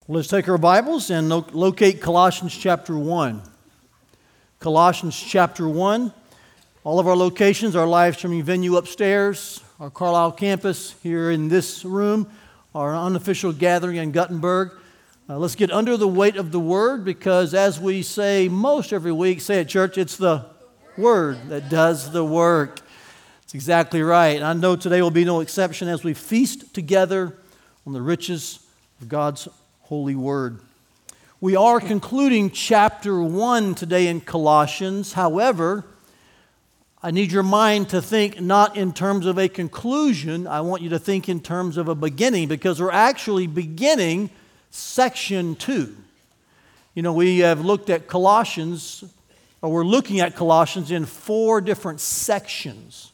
Well, let's take our Bibles and locate Colossians chapter 1. Colossians chapter 1. All of our locations, our live streaming venue upstairs, our Carlisle campus here in this room, our unofficial gathering in Guttenberg. Let's get under the weight of the Word, because as we say most every week, say at church, it's the Word that does the work. That's exactly right. And I know today will be no exception as we feast together on the riches of God's holy Word. We are concluding chapter 1 today in Colossians. However, I need your mind to think not in terms of a conclusion. I want you to think in terms of a beginning, because we're actually beginning section 2. You know, we have looked at Colossians, or we're looking at Colossians in 4 different sections.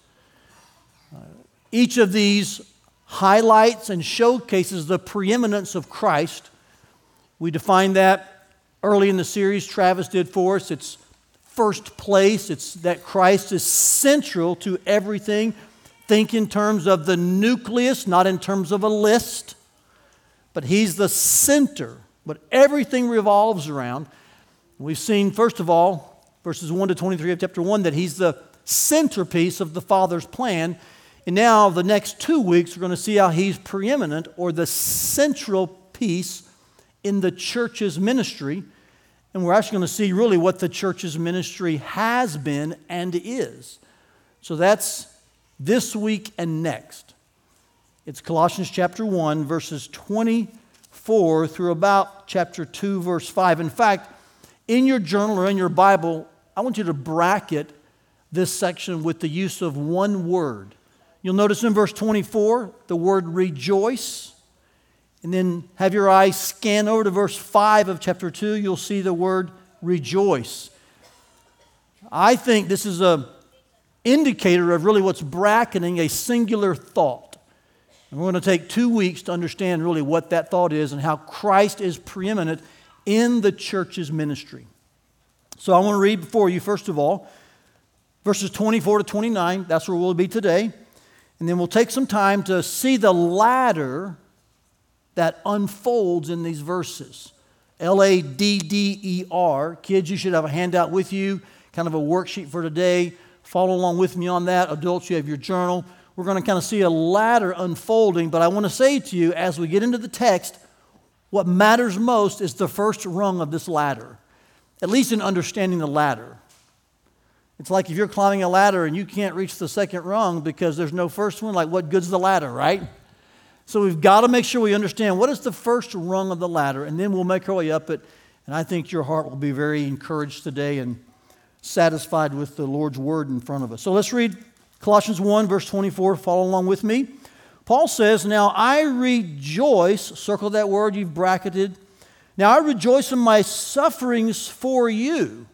Each of these highlights and showcases the preeminence of Christ. We defined that early in the series Travis did for us. It's first place. It's that Christ is central to everything. Think in terms of the nucleus, not in terms of a list. But He's the center, but everything revolves around. We've seen, first of all, verses 1 to 23 of chapter 1, that He's the centerpiece of the Father's plan. And now, the next 2 weeks, we're going to see how He's preeminent, or the central piece in the church's ministry. And we're actually going to see really what the church's ministry has been and is. So that's this week and next. It's Colossians chapter 1, verses 24 through about chapter 2, verse 5. In fact, in your journal or in your Bible, I want you to bracket this section with the use of one word. You'll notice in verse 24, the word rejoice. And then have your eyes scan over to verse 5 of chapter 2. You'll see the word rejoice. I think this is an indicator of really what's bracketing a singular thought. And we're going to take 2 weeks to understand really what that thought is and how Christ is preeminent in the church's ministry. So I want to read before you, first of all, verses 24 to 29. That's where we'll be today. And then we'll take some time to see the ladder that unfolds in these verses. Ladder. Kids, you should have a handout with you, kind of a worksheet for today. Follow along with me on that. Adults, you have your journal. We're going to kind of see a ladder unfolding, but I want to say to you, as we get into the text, what matters most is the first rung of this ladder, at least in understanding the ladder. It's like if you're climbing a ladder and you can't reach the second rung because there's no first one, like what good's the ladder, right? So we've got to make sure we understand what is the first rung of the ladder, and then we'll make our way up it. And I think your heart will be very encouraged today and satisfied with the Lord's word in front of us. So let's read Colossians 1, verse 24. Follow along with me. Paul says, "Now I rejoice," circle that word you've bracketed. "Now I rejoice in my sufferings for you.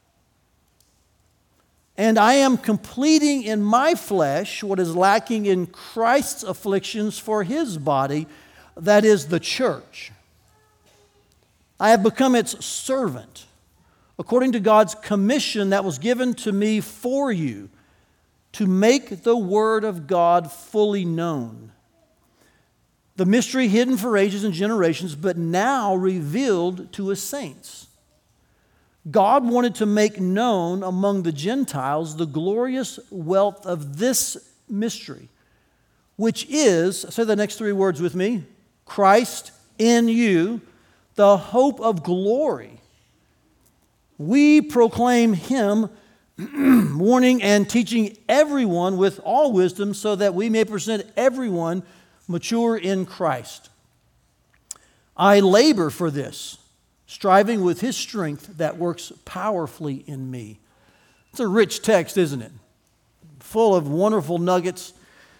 And I am completing in my flesh what is lacking in Christ's afflictions for His body, that is the church. I have become its servant, according to God's commission that was given to me for you, to make the word of God fully known. The mystery hidden for ages and generations, but now revealed to His saints. God wanted to make known among the Gentiles the glorious wealth of this mystery, which is," say the next 3 words with me, "Christ in you, the hope of glory. We proclaim Him, warning and teaching everyone with all wisdom, so that we may present everyone mature in Christ. I labor for this, striving with His strength that works powerfully in me." It's a rich text, isn't it? Full of wonderful nuggets.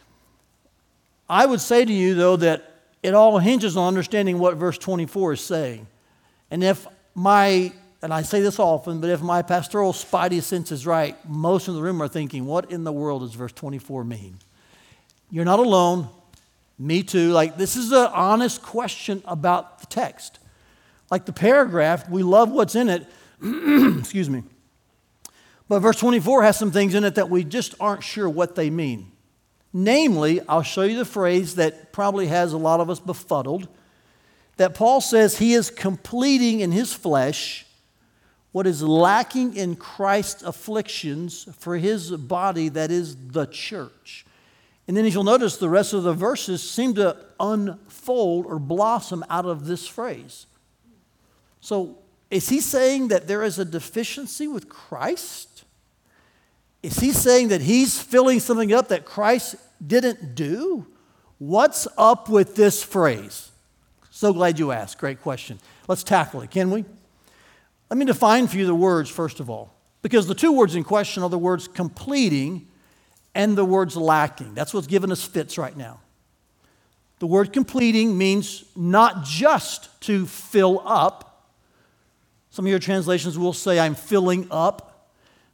I would say to you, though, that it all hinges on understanding what verse 24 is saying. And I say this often, but if my pastoral spidey sense is right, most in the room are thinking, what in the world does verse 24 mean? You're not alone. Me too. Like, this is an honest question about the text. Like the paragraph, we love what's in it. Excuse me. But verse 24 has some things in it that we just aren't sure what they mean. Namely, I'll show you the phrase that probably has a lot of us befuddled. that Paul says he is completing in his flesh what is lacking in Christ's afflictions for his body, that is the church. And then as you'll notice, the rest of the verses seem to unfold or blossom out of this phrase. So is he saying that there is a deficiency with Christ? Is he saying that he's filling something up that Christ didn't do? What's up with this phrase? So glad you asked. Great question. Let's tackle it, can we? Let me define for you the words, first of all, because the two words in question are the words completing and the words lacking. That's what's giving us fits right now. The word completing means not just to fill up. Some of your translations will say, I'm filling up.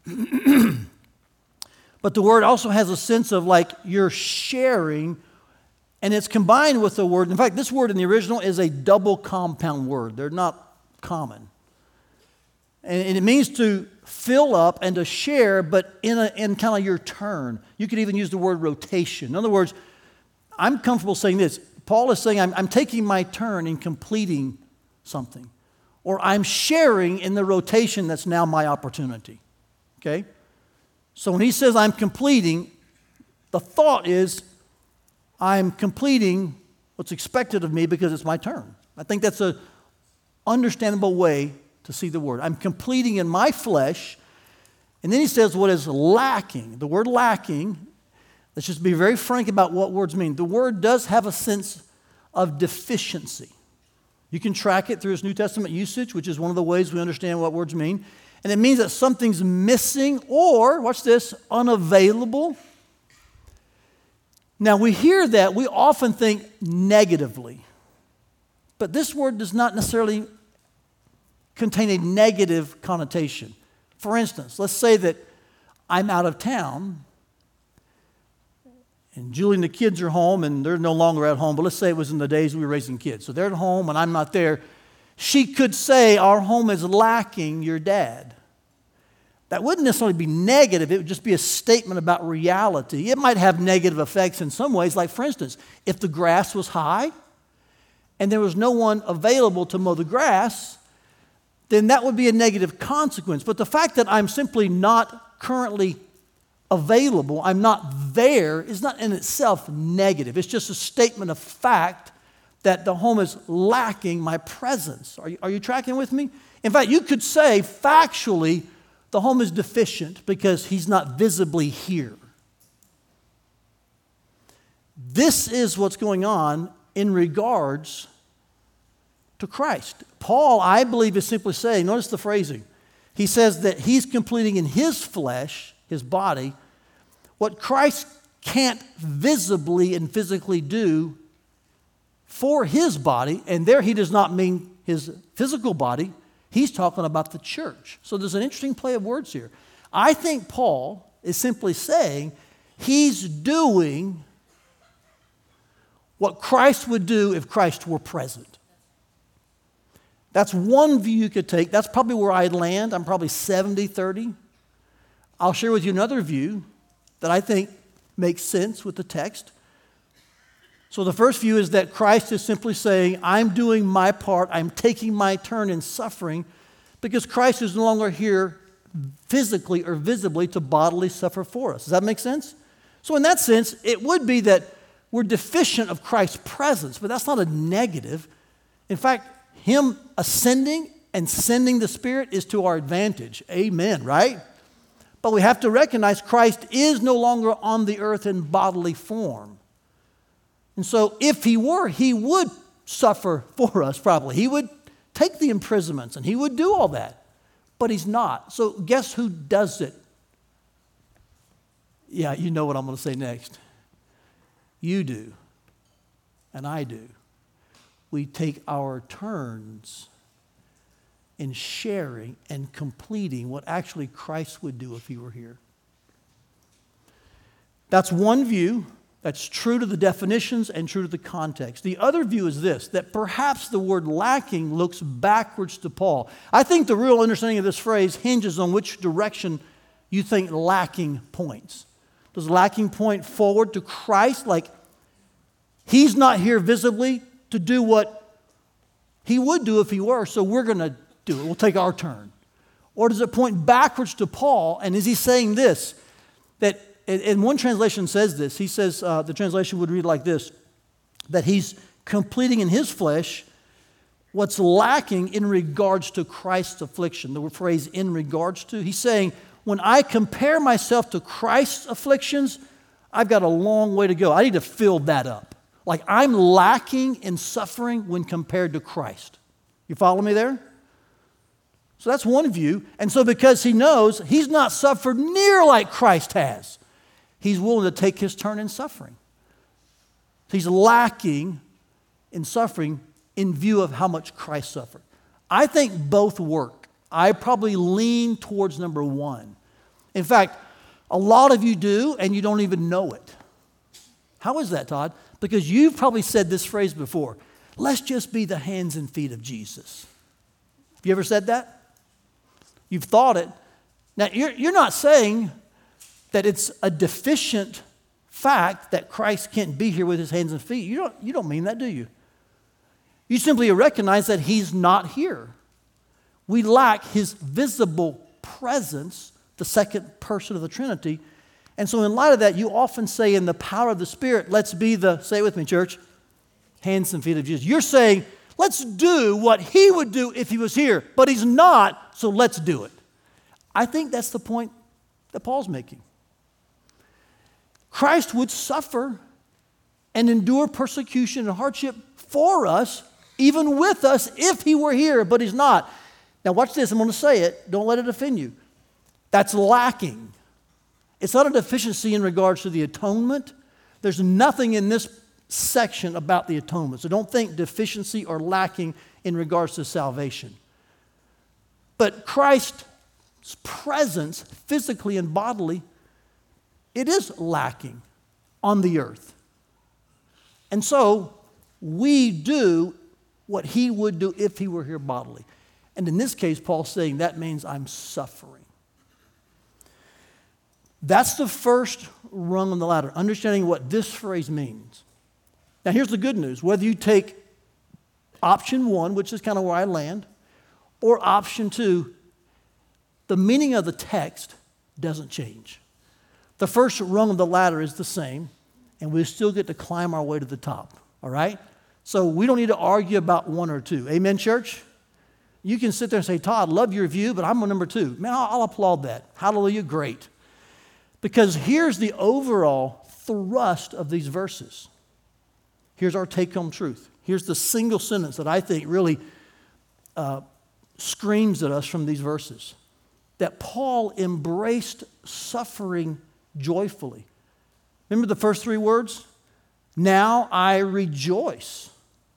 But the word also has a sense of like you're sharing, and it's combined with the word. In fact, this word in the original is a double compound word. They're not common. And it means to fill up and to share, but in kind of your turn. You could even use the word rotation. In other words, I'm comfortable saying this. Paul is saying I'm taking my turn in completing something. Or I'm sharing in the rotation that's now my opportunity. Okay? So when he says I'm completing, the thought is I'm completing what's expected of me because it's my turn. I think that's an understandable way to see the word. I'm completing in my flesh. And then he says what is lacking. The word lacking, let's just be very frank about what words mean. The word does have a sense of deficiency. You can track it through its New Testament usage, which is one of the ways we understand what words mean. And it means that something's missing or, watch this, unavailable. Now we hear that, we often think negatively. But this word does not necessarily contain a negative connotation. For instance, let's say that I'm out of town and Julie and the kids are home and they're no longer at home, but let's say it was in the days we were raising kids. So they're at home and I'm not there. She could say, our home is lacking your dad. That wouldn't necessarily be negative. It would just be a statement about reality. It might have negative effects in some ways. Like, for instance, if the grass was high and there was no one available to mow the grass, then that would be a negative consequence. But the fact that I'm simply not currently available, I'm not there, is not in itself negative. It's just a statement of fact that the home is lacking my presence. Are you tracking with me? In fact, you could say factually the home is deficient because he's not visibly here. This is what's going on in regards to Christ. Paul, I believe, is simply saying, notice the phrasing. He says that he's completing in his flesh, his body, what Christ can't visibly and physically do for his body. And there he does not mean his physical body. He's talking about the church. So there's an interesting play of words here. I think Paul is simply saying he's doing what Christ would do if Christ were present. That's one view you could take. That's probably where I'd land. I'm probably 70-30. I'll share with you another view that I think makes sense with the text. So the first view is that Christ is simply saying, I'm doing my part, I'm taking my turn in suffering because Christ is no longer here physically or visibly to bodily suffer for us. Does that make sense? So in that sense, it would be that we're deficient of Christ's presence, but that's not a negative. In fact, him ascending and sending the Spirit is to our advantage. Amen, right? But we have to recognize Christ is no longer on the earth in bodily form. And so if he were, he would suffer for us probably. He would take the imprisonments and he would do all that. But he's not. So guess who does it? Yeah, you know what I'm going to say next. You do. And I do. We take our turns in sharing and completing what actually Christ would do if he were here. That's one view that's true to the definitions and true to the context. The other view is this, that perhaps the word lacking looks backwards to Paul. I think the real understanding of this phrase hinges on which direction you think lacking points. Does lacking point forward to Christ, like he's not here visibly to do what He would do if he were, so we're going to do it. We'll take our turn. Or does it point backwards to Paul? And is he saying this? That, and one translation says this. He says, the translation would read like this, that he's completing in his flesh what's lacking in regards to Christ's affliction. The phrase in regards to. He's saying, when I compare myself to Christ's afflictions, I've got a long way to go. I need to fill that up. Like I'm lacking in suffering when compared to Christ. You follow me there? So that's one view. And so because he knows he's not suffered near like Christ has, he's willing to take his turn in suffering. He's lacking in suffering in view of how much Christ suffered. I think both work. I probably lean towards number one. In fact, a lot of you do, and you don't even know it. How is that, Todd? Because you've probably said this phrase before. Let's just be the hands and feet of Jesus. Have you ever said that? You've thought it. Now, you're not saying that it's a deficient fact that Christ can't be here with his hands and feet. You don't mean that, do you? You simply recognize that he's not here. We lack his visible presence, the second person of the Trinity. And so in light of that, you often say in the power of the Spirit, let's be the, say it with me, church, hands and feet of Jesus. You're saying, let's do what he would do if he was here, but he's not, so let's do it. I think that's the point that Paul's making. Christ would suffer and endure persecution and hardship for us, even with us, if he were here, but he's not. Now watch this, I'm going to say it. Don't let it offend you. That's lacking. It's not a deficiency in regards to the atonement. There's nothing in this section about the atonement. So don't think deficiency or lacking in regards to salvation. But Christ's presence, physically and bodily, it is lacking on the earth. And so we do what he would do if he were here bodily. And in this case, Paul's saying that means I'm suffering. That's the first rung on the ladder, understanding what this phrase means. Now, here's the good news. Whether you take option one, which is kind of where I land, or option two, the meaning of the text doesn't change. The first rung of the ladder is the same, and we still get to climb our way to the top, all right? So we don't need to argue about one or two. Amen, church? You can sit there and say, Todd, love your view, but I'm on number two. Man, I'll applaud that. Hallelujah, great. Because here's the overall thrust of these verses. Here's our take-home truth. Here's the single sentence that I think really screams at us from these verses. That Paul embraced suffering joyfully. Remember the first three words? Now I rejoice.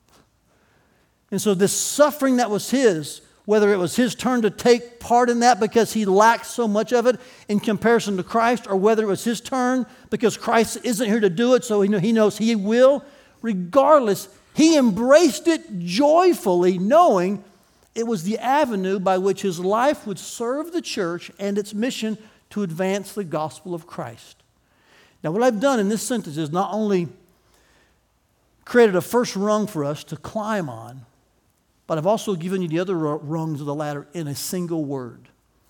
And so this suffering that was his, whether it was his turn to take part in that because he lacked so much of it in comparison to Christ, or whether it was his turn because Christ isn't here to do it, so he knows he will. Regardless, he embraced it joyfully, knowing it was the avenue by which his life would serve the church and its mission to advance the gospel of Christ. Now, what I've done in this sentence is not only created a first rung for us to climb on, but I've also given you the other rungs of the ladder in a single word.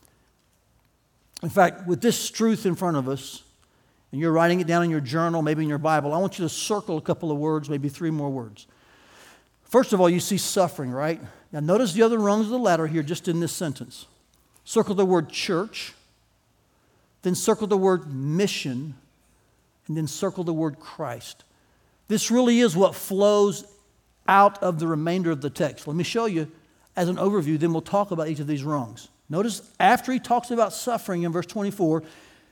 In fact, with this truth in front of us, and you're writing it down in your journal, maybe in your Bible, I want you to circle a couple of words, maybe three more words. First of all, you see suffering, right? Now notice the other rungs of the ladder here just in this sentence. Circle the word church, then circle the word mission, and then circle the word Christ. This really is what flows out of the remainder of the text. Let me show you as an overview, then we'll talk about each of these rungs. Notice after he talks about suffering in verse 24,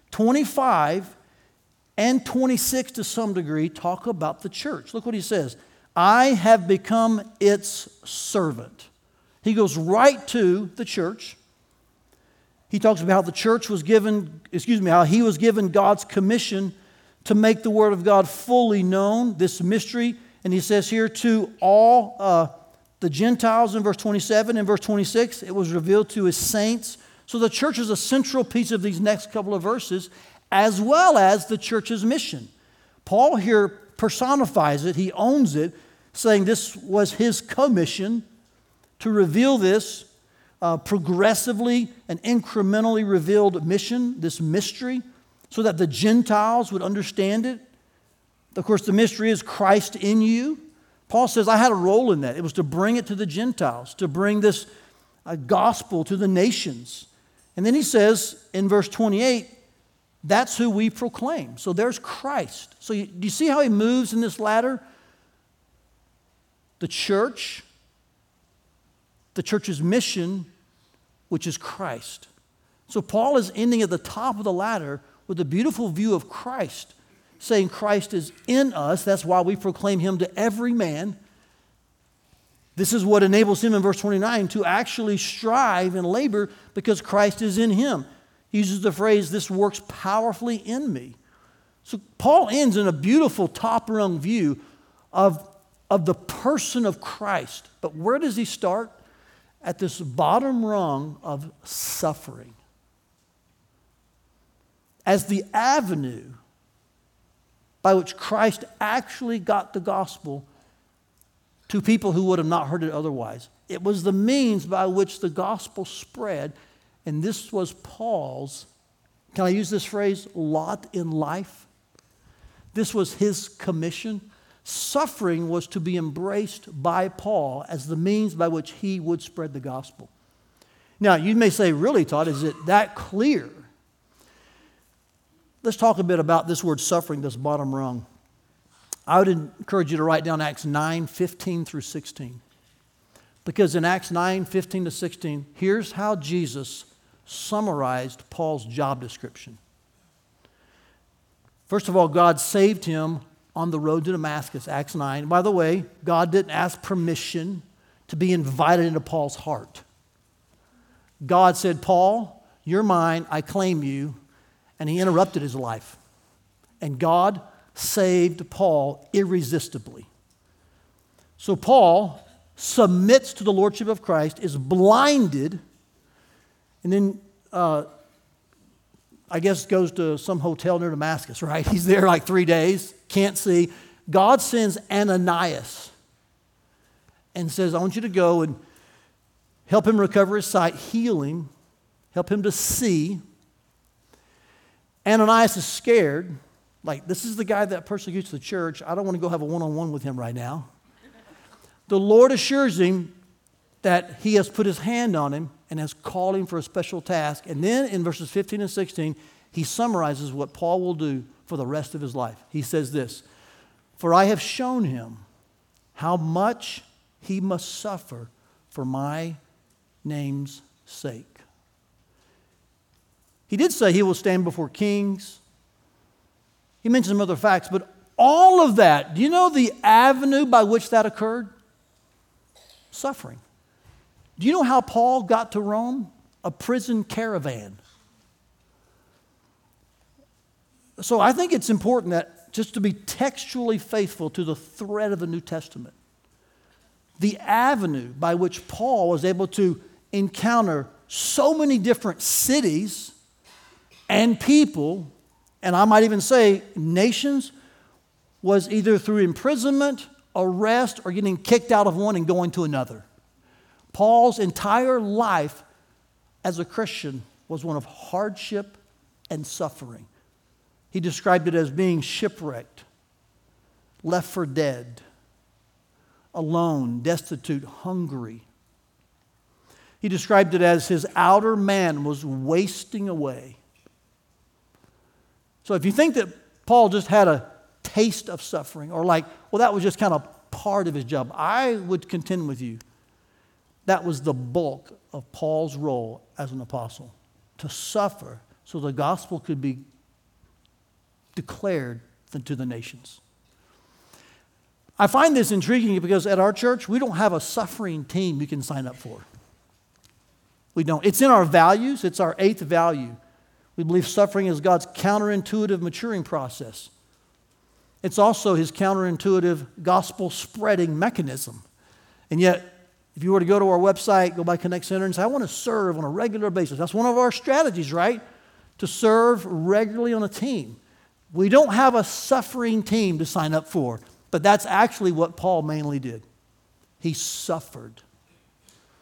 25 and 26 to some degree talk about the church. Look what he says. I have become its servant. He goes right to the church. He talks about how the church was given, how he was given God's commission to make the word of God fully known, this mystery. And he says here to all the Gentiles in verse 27 and verse 26, it was revealed to his saints. So the church is a central piece of these next couple of verses, as well as the church's mission. Paul here personifies it. He owns it, saying this was his commission. to reveal this progressively and incrementally revealed mission, this mystery, so that the Gentiles would understand it. Of course, the mystery is Christ in you. Paul says, I had a role in that. It was to bring it to the Gentiles, to bring this gospel to the nations. And then he says in verse 28, that's who we proclaim. So there's Christ. So do you see how he moves in this ladder? The church's mission, which is Christ. So Paul is ending at the top of the ladder with a beautiful view of Christ, saying Christ is in us. That's why we proclaim him to every man. This is what enables him in verse 29 to actually strive and labor because Christ is in him. He uses the phrase, this works powerfully in me. So Paul ends in a beautiful top-rung view of the person of Christ. But where does he start? At this bottom rung of suffering. As the avenue by which Christ actually got the gospel to people who would have not heard it otherwise. It was the means by which the gospel spread, and this was Paul's, can I use this phrase, lot in life? This was his commission. Suffering was to be embraced by Paul as the means by which he would spread the gospel. Now, you may say, really, Todd, is it that clear? Let's talk a bit about this word suffering, this bottom rung. I would encourage you to write down Acts 9, 15 through 16. Because in Acts 9, 15 to 16, here's how Jesus summarized Paul's job description. First of all, God saved him on the road to Damascus, Acts 9. By the way, God didn't ask permission to be invited into Paul's heart. God said, Paul, you're mine, I claim you. And he interrupted his life. And God saved Paul irresistibly. So Paul submits to the lordship of Christ, is blinded, and then I guess goes to some hotel near Damascus, right? He's there like 3 days, can't see. God sends Ananias and says, I want you to go and help him recover his sight, heal him, help him to see. Ananias is scared. Like, this is the guy that persecutes the church. I don't want to go have a one-on-one with him right now. The Lord assures him that he has put his hand on him and has called him for a special task. And then in verses 15 and 16, he summarizes what Paul will do for the rest of his life. He says this, for I have shown him how much he must suffer for my name's sake. He did say he will stand before kings. He mentioned some other facts, but all of that, do you know the avenue by which that occurred? Suffering. Do you know how Paul got to Rome? A prison caravan. So I think it's important that just to be textually faithful to the thread of the New Testament. The avenue by which Paul was able to encounter so many different cities and people, and I might even say nations, was either through imprisonment, arrest, or getting kicked out of one and going to another. Paul's entire life as a Christian was one of hardship and suffering. He described it as being shipwrecked, left for dead, alone, destitute, hungry. He described it as his outer man was wasting away. So if you think that Paul just had a taste of suffering, or like, well, that was just kind of part of his job, I would contend with you that was the bulk of Paul's role as an apostle, to suffer so the gospel could be declared to the nations. I find this intriguing because at our church, we don't have a suffering team you can sign up for. We don't. It's in our values. It's our 8th value. We believe suffering is God's counterintuitive maturing process. It's also his counterintuitive gospel spreading mechanism. And yet, if you were to go to our website, go by Connect Center and say, I want to serve on a regular basis. That's one of our strategies, right? To serve regularly on a team. We don't have a suffering team to sign up for, but that's actually what Paul mainly did. He suffered.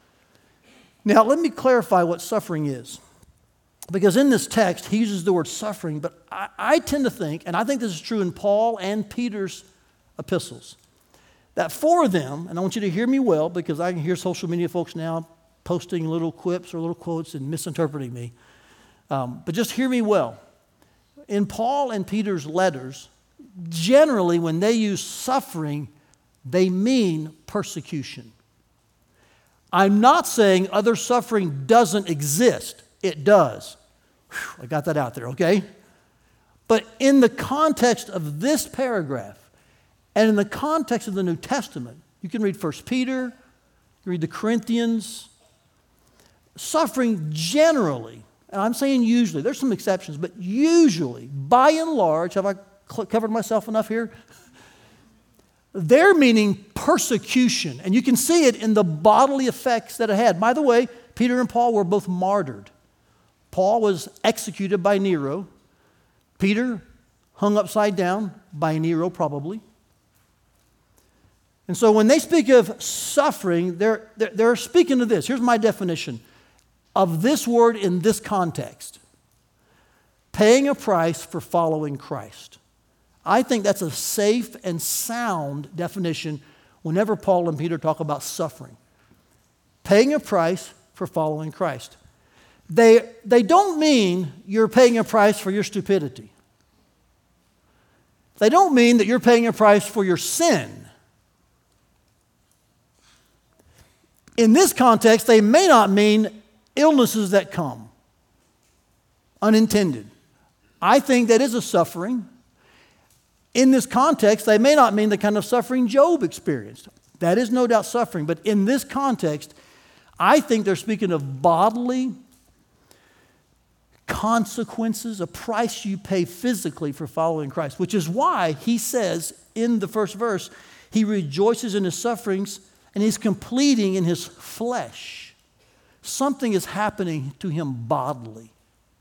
Now, let me clarify what suffering is. Because in this text, he uses the word suffering, but I tend to think, and I think this is true in Paul and Peter's epistles, that for them, and I want you to hear me well, because I can hear social media folks now posting little quips or little quotes and misinterpreting me. But just hear me well. In Paul and Peter's letters, generally when they use suffering, they mean persecution. I'm not saying other suffering doesn't exist. It does. Whew, I got that out there, okay? But in the context of this paragraph, and in the context of the New Testament, you can read 1 Peter, you can read the Corinthians. Suffering generally, and I'm saying usually, there's some exceptions, but usually, by and large, have I covered myself enough here? They're meaning persecution, and you can see it in the bodily effects that it had. By the way, Peter and Paul were both martyred. Paul was executed by Nero. Peter hung upside down by Nero, probably. And so when they speak of suffering, they're speaking of this. Here's my definition of this word in this context: paying a price for following Christ. I think that's a safe and sound definition whenever Paul and Peter talk about suffering. Paying a price for following Christ. They don't mean you're paying a price for your stupidity. They don't mean that you're paying a price for your sin. In this context, they may not mean illnesses that come, unintended. I think that is a suffering. In this context, they may not mean the kind of suffering Job experienced. That is no doubt suffering. But in this context, I think they're speaking of bodily consequences, a price you pay physically for following Christ, which is why he says in the first verse, he rejoices in his sufferings and he's completing in his flesh. Something is happening to him bodily.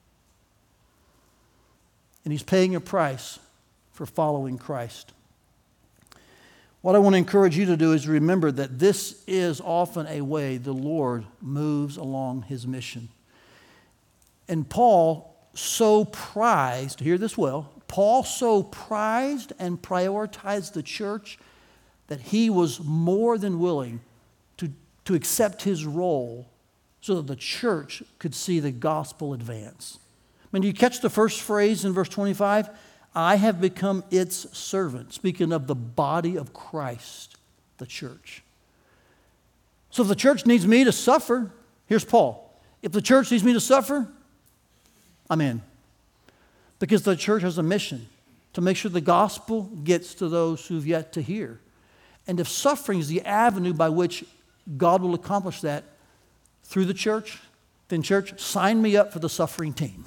And he's paying a price for following Christ. What I want to encourage you to do is remember that this is often a way the Lord moves along his mission. And Paul so prized, hear this well, Paul so prized and prioritized the church that he was more than willing to accept his role so that the church could see the gospel advance. I mean, do you catch the first phrase in verse 25? I have become its servant, speaking of the body of Christ, the church. So if the church needs me to suffer, here's Paul. If the church needs me to suffer, I'm in. Because the church has a mission to make sure the gospel gets to those who've yet to hear. And if suffering is the avenue by which God will accomplish that through the church, then church, sign me up for the suffering team.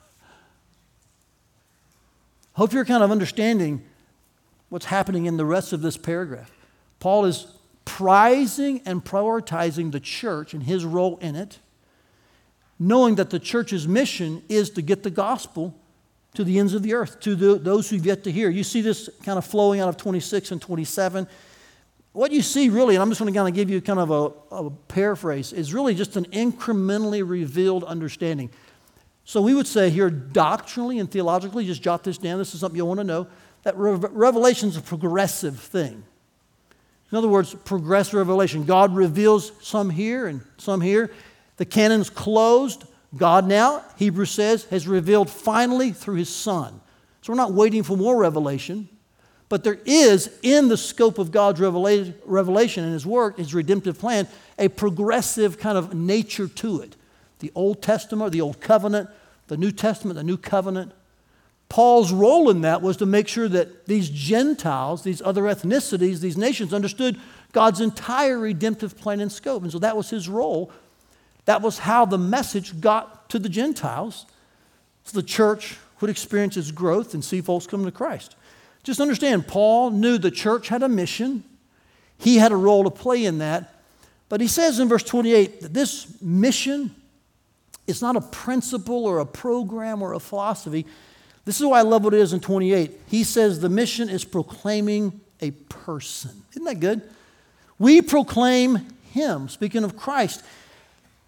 Hope you're kind of understanding what's happening in the rest of this paragraph. Paul is prizing and prioritizing the church and his role in it, knowing that the church's mission is to get the gospel to the ends of the earth, to those who've yet to hear. You see this kind of flowing out of 26 and 27. What you see really, and I'm just going to kind of give you kind of a paraphrase, is really just an incrementally revealed understanding. So we would say here doctrinally and theologically, just jot this down, this is something you'll want to know, that revelation is a progressive thing. In other words, progressive revelation. God reveals some here and some here. The canon's closed. God now, Hebrews says, has revealed finally through his Son. So we're not waiting for more revelation, but there is, in the scope of God's revelation and his work, his redemptive plan, a progressive kind of nature to it. The Old Testament, the Old Covenant, the New Testament, the New Covenant. Paul's role in that was to make sure that these Gentiles, these other ethnicities, these nations understood God's entire redemptive plan and scope. And so that was his role. That was how the message got to the Gentiles, so the church would experience its growth and see folks come to Christ. Just understand, Paul knew the church had a mission. He had a role to play in that. But he says in verse 28 that this mission is not a principle or a program or a philosophy. This is why I love what it is in 28. He says the mission is proclaiming a person. Isn't that good? We proclaim him, speaking of Christ.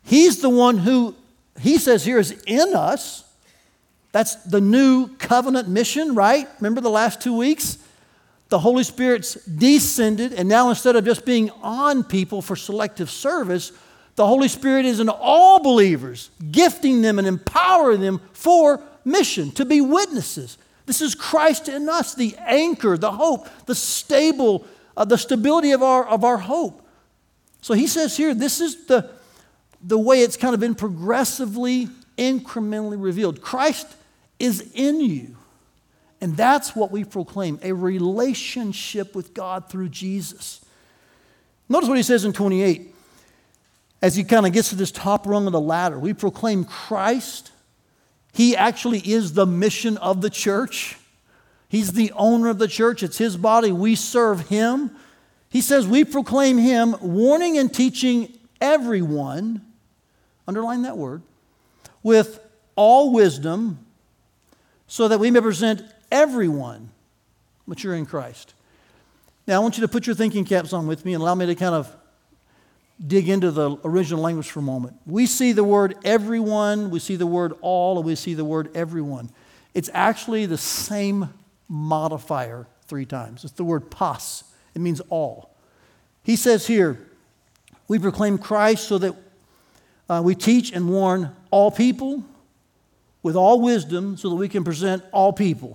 He's the one who, he says here, is in us. That's the new covenant mission, right? Remember the last 2 weeks? The Holy Spirit's descended, and now instead of just being on people for selective service, the Holy Spirit is in all believers, gifting them and empowering them for mission, to be witnesses. This is Christ in us, the anchor, the hope, the stability of our hope. So he says here, this is the way it's kind of been progressively, incrementally revealed. Christ is in you. And that's what we proclaim, a relationship with God through Jesus. Notice what he says in 28. As he kind of gets to this top rung of the ladder, we proclaim Christ. He actually is the mission of the church. He's the owner of the church. It's his body. We serve him. He says we proclaim him, warning and teaching everyone, underline that word, with all wisdom, so that we may present everyone mature in Christ. Now, I want you to put your thinking caps on with me and allow me to kind of dig into the original language for a moment. We see the word everyone, we see the word all, and we see the word everyone. It's actually the same modifier 3 times. It's the word pas. It means all. He says here, we proclaim Christ so that we teach and warn all people with all wisdom so that we can present all people.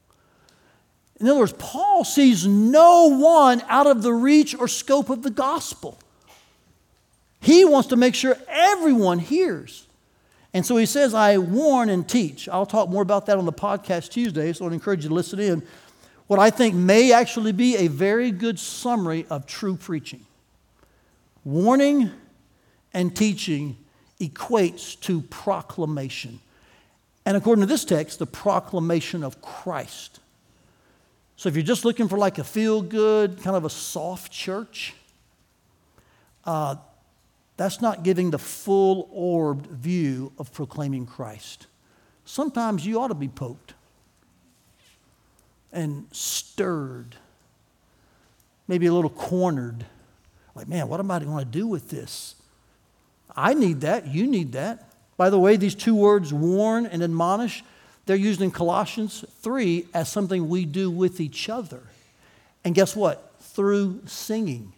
In other words, Paul sees no one out of the reach or scope of the gospel. He wants to make sure everyone hears. And so he says, I warn and teach. I'll talk more about that on the podcast Tuesday, so I encourage you to listen in. What I think may actually be a very good summary of true preaching. Warning and teaching equates to proclamation. And according to this text, the proclamation of Christ. So if you're just looking for like a feel-good, kind of a soft church, that's not giving the full-orbed view of proclaiming Christ. Sometimes you ought to be poked and stirred, maybe a little cornered. Like, man, what am I going to do with this? I need that. You need that. By the way, these 2 words, warn and admonish, they're used in Colossians 3 as something we do with each other. And guess what? Through singing.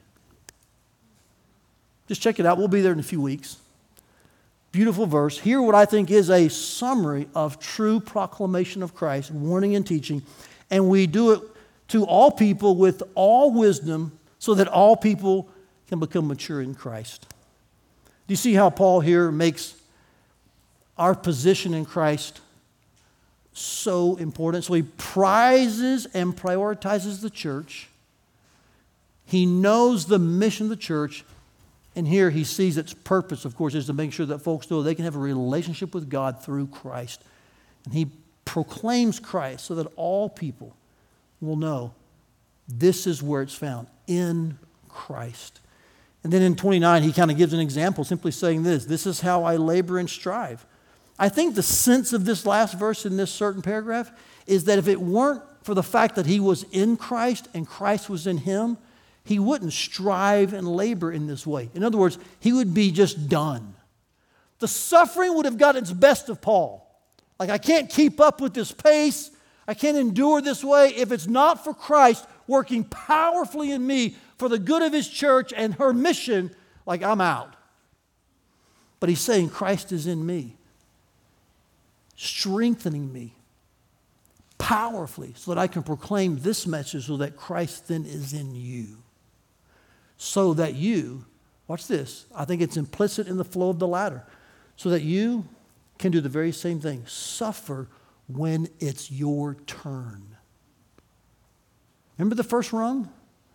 Just check it out. We'll be there in a few weeks. Beautiful verse. Here what I think is a summary of true proclamation of Christ, warning and teaching. And we do it to all people with all wisdom so that all people can become mature in Christ. Do you see how Paul here makes our position in Christ so important? So he prizes and prioritizes the church. He knows the mission of the church. And here he sees its purpose, of course, is to make sure that folks know they can have a relationship with God through Christ. And he proclaims Christ so that all people will know this is where it's found, in Christ. And then in 29, he kind of gives an example, simply saying this is how I labor and strive. I think the sense of this last verse in this certain paragraph is that if it weren't for the fact that he was in Christ and Christ was in him, he wouldn't strive and labor in this way. In other words, he would be just done. The suffering would have got its best of Paul. Like, I can't keep up with this pace. I can't endure this way if it's not for Christ working powerfully in me for the good of his church and her mission. Like, I'm out. But he's saying Christ is in me, strengthening me powerfully so that I can proclaim this message so that Christ then is in you. So that you, watch this, I think it's implicit in the flow of the ladder, so that you can do the very same thing. Suffer when it's your turn. Remember the first rung?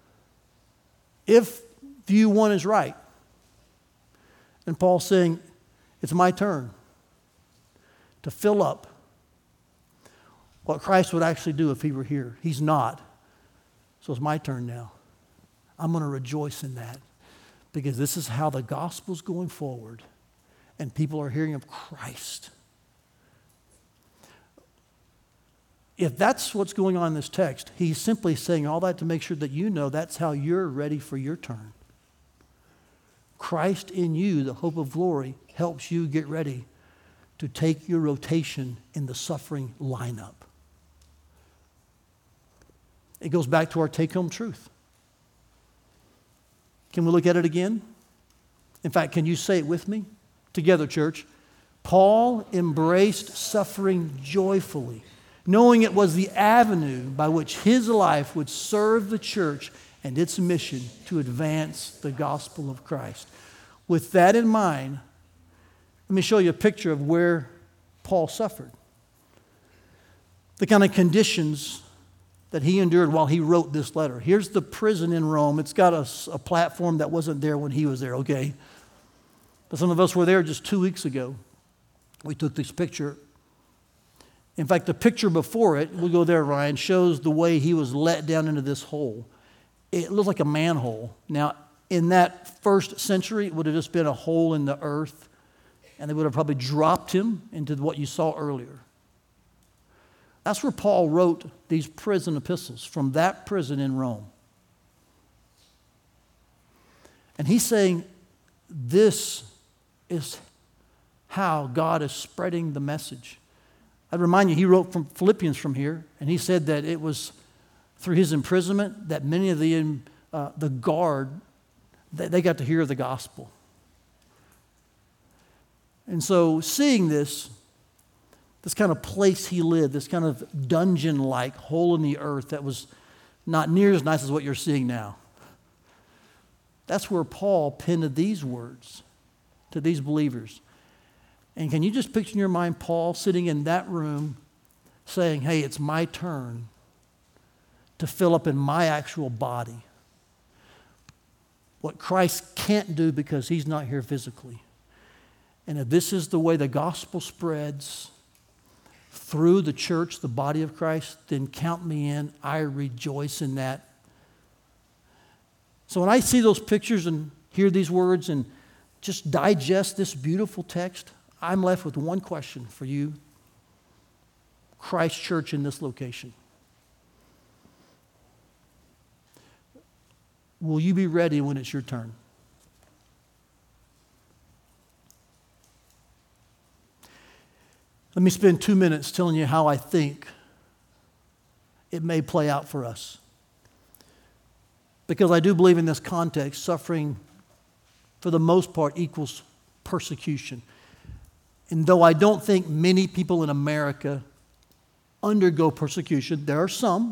If view 1 is right, and Paul's saying, it's my turn to fill up what Christ would actually do if he were here. He's not. So it's my turn now. I'm going to rejoice in that because this is how the gospel's going forward and people are hearing of Christ. If that's what's going on in this text, he's simply saying all that to make sure that you know that's how you're ready for your turn. Christ in you, the hope of glory, helps you get ready to take your rotation in the suffering lineup. It goes back to our take-home truth. Can we look at it again? In fact, can you say it with me? Together, church. Paul embraced suffering joyfully, knowing it was the avenue by which his life would serve the church and its mission to advance the gospel of Christ. With that in mind, let me show you a picture of where Paul suffered. The kind of conditions that he endured while he wrote this letter. Here's the prison in Rome. It's got a platform that wasn't there when he was there, okay? But some of us were there just 2 weeks ago. We took this picture. In fact, the picture before it, we'll go there, Ryan, shows the way he was let down into this hole. It looked like a manhole. Now, in that first century, it would have just been a hole in the earth, and they would have probably dropped him into what you saw earlier. That's where Paul wrote these prison epistles, from that prison in Rome. And he's saying, this is how God is spreading the message. I'd remind you, he wrote from Philippians from here, and he said that it was through his imprisonment that many of the guard, they got to hear the gospel. And so seeing this kind of place he lived, this kind of dungeon-like hole in the earth that was not near as nice as what you're seeing now. That's where Paul penned these words to these believers. And can you just picture in your mind Paul sitting in that room saying, hey, it's my turn to fill up in my actual body what Christ can't do because he's not here physically. And if this is the way the gospel spreads through the church, the body of Christ, then count me in. I rejoice in that. So when I see those pictures and hear these words and just digest this beautiful text, I'm left with one question for you, Christ Church in this location. Will you be ready when it's your turn? Let me spend 2 minutes telling you how I think it may play out for us. Because I do believe in this context, suffering for the most part equals persecution. And though I don't think many people in America undergo persecution, there are some.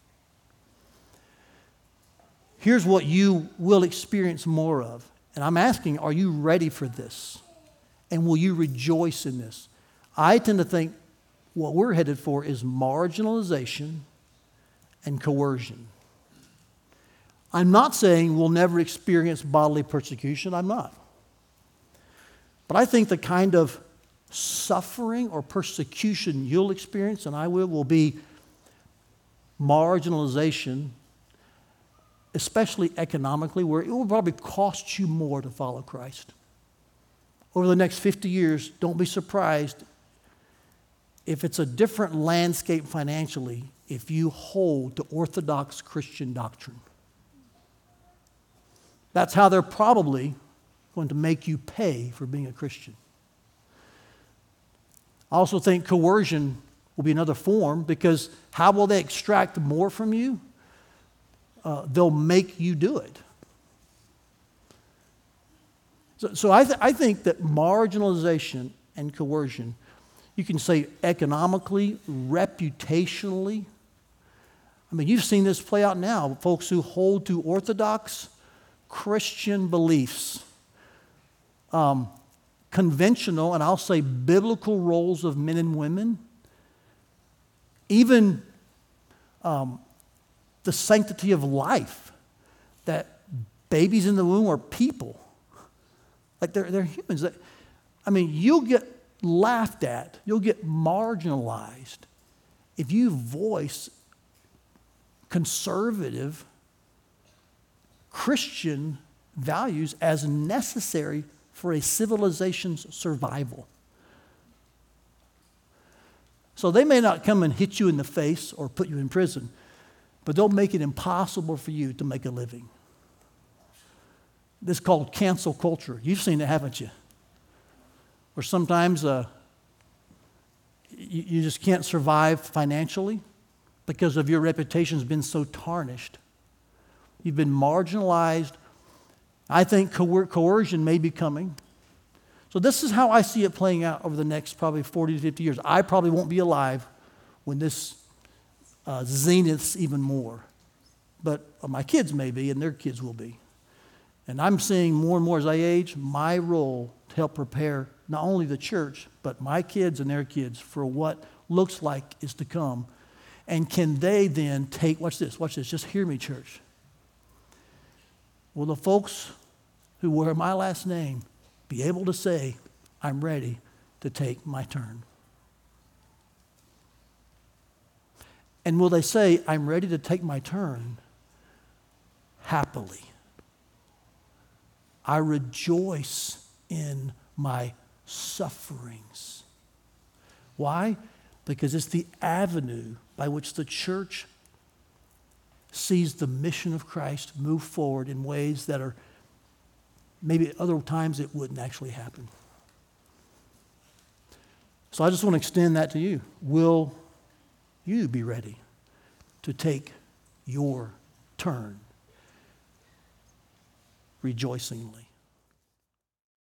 Here's what you will experience more of. And I'm asking, are you ready for this? And will you rejoice in this? I tend to think what we're headed for is marginalization and coercion. I'm not saying we'll never experience bodily persecution. I'm not. But I think the kind of suffering or persecution you'll experience, and I will be marginalization, especially economically, where it will probably cost you more to follow Christ. Over the next 50 years, don't be surprised if it's a different landscape financially if you hold to Orthodox Christian doctrine. That's how they're probably going to make you pay for being a Christian. I also think coercion will be another form, because how will they extract more from you? They'll make you do it. So I think that marginalization and coercion, you can say economically, reputationally. I mean, you've seen this play out now. Folks who hold to Orthodox Christian beliefs, conventional, and I'll say biblical roles of men and women, even the sanctity of life, that babies in the womb are people. Like they're humans. I mean, you'll get laughed at, you'll get marginalized if you voice conservative Christian values as necessary for a civilization's survival. So they may not come and hit you in the face or put you in prison, but they'll make it impossible for you to make a living. this called cancel culture. You've seen it, haven't you? Where sometimes you just can't survive financially because of your reputation's been so tarnished. You've been marginalized. I think coercion may be coming. So this is how I see it playing out over the next probably 40 to 50 years. I probably won't be alive when this zeniths even more. But my kids may be, and their kids will be. And I'm seeing more and more as I age, my role to help prepare not only the church, but my kids and their kids for what looks like is to come. And can they then take, watch this, just hear me, church. Will the folks who wear my last name be able to say, I'm ready to take my turn? And will they say, I'm ready to take my turn happily? I rejoice in my sufferings. Why? Because it's the avenue by which the church sees the mission of Christ move forward in ways that are maybe at other times it wouldn't actually happen. So I just want to extend that to you. Will you be ready to take your turn rejoicingly?